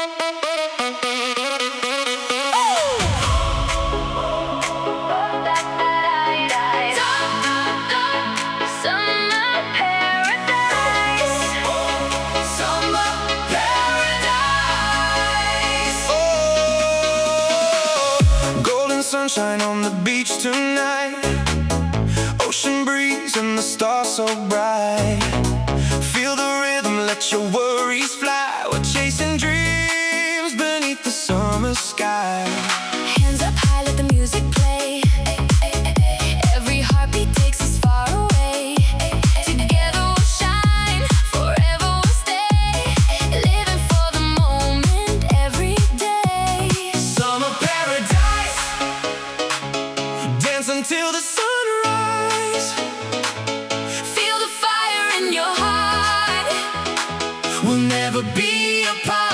Sunshine on the beach tonight, ocean breeze and the stars so bright. Feel the rhythm, let your worries fly. We're chasing dreams beneath the summer sky. Hands up high, let the music play. Every heartbeat takes us far away. Together we'll shine, forever we'll stay. Living for the moment every day. Summer paradise, dance until the sunrise. Feel the fire in your heart. We'll never be apart.